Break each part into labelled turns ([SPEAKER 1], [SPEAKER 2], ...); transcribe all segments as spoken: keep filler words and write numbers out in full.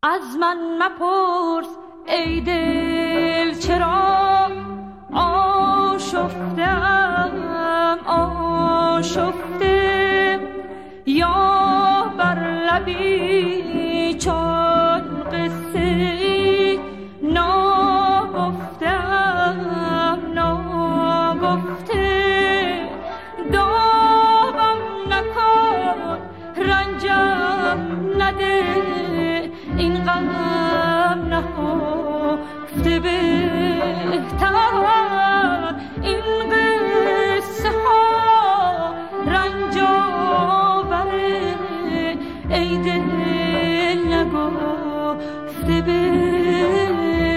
[SPEAKER 1] از من مپرس ای دل چرا آشفتم آشفته، یا بر لبی چون قصه ای ناگفتم ناگفته. داغم نکن رنجم نده، این غم نهفته بهتر. این قصه ها رنج آوره، ای دل نگفته بهتر.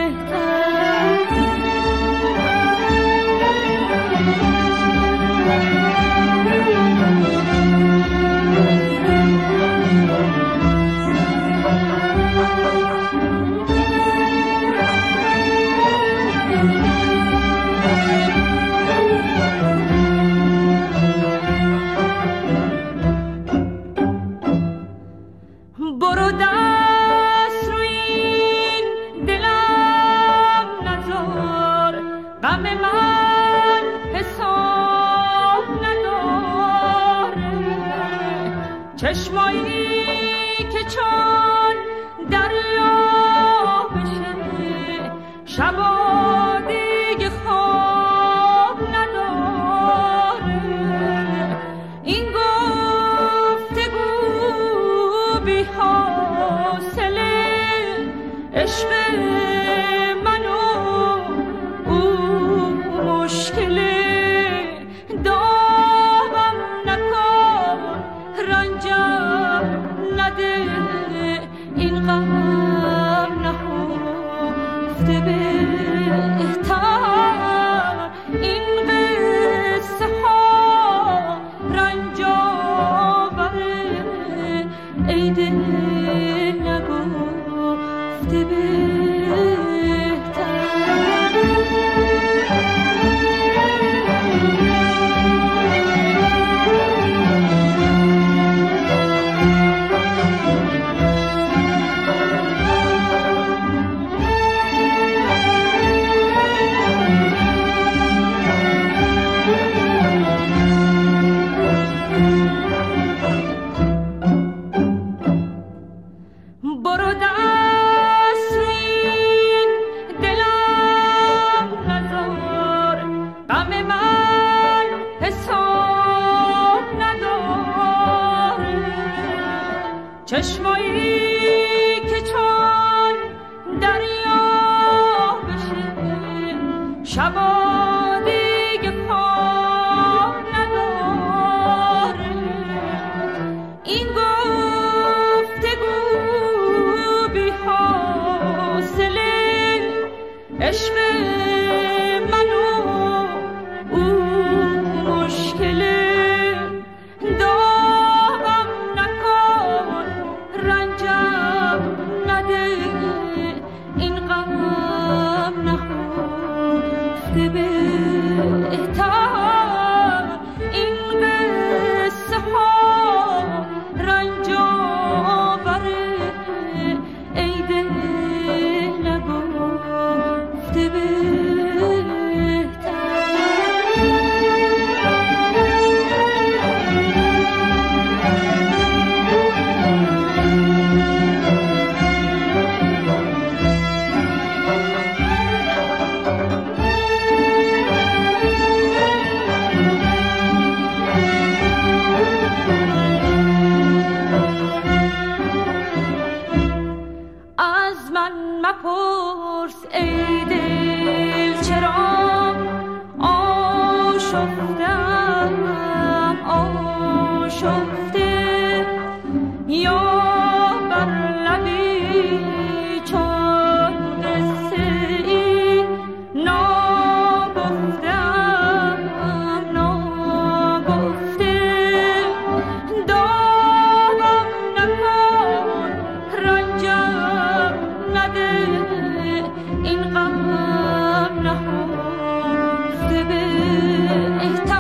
[SPEAKER 1] برو دست روی این دلم نذار، غم من حساب نداره. چشمایی که چون دریا بشه، شبا دیگه خواب نداره. این گفتگو بی حاصله، عشق من و او مشکله. داغم نکن رنجم نده، این غم نهفته بهتر. این قصه ها رنج آوره، ای دل نگفته بهتر. برو دست روی این دلم نذار، غم من حساب نداره. چشمایی که چون دریا بشه، شبا دیگه خواب نداره. این گفتگو بی حاصله، عشق من و او مشکله. داغم نکن رنجم نده، این غم نهفته بهتر. این قصه ها رنج آوره، ای دل نگفته بهتر. از من مپرس ای دل چرا آشفتم آشفته، یا بر لبی چون قصه ای ناگفتم ناگفته. داغم نکن رنجم نده، این غم نهفته بهتر.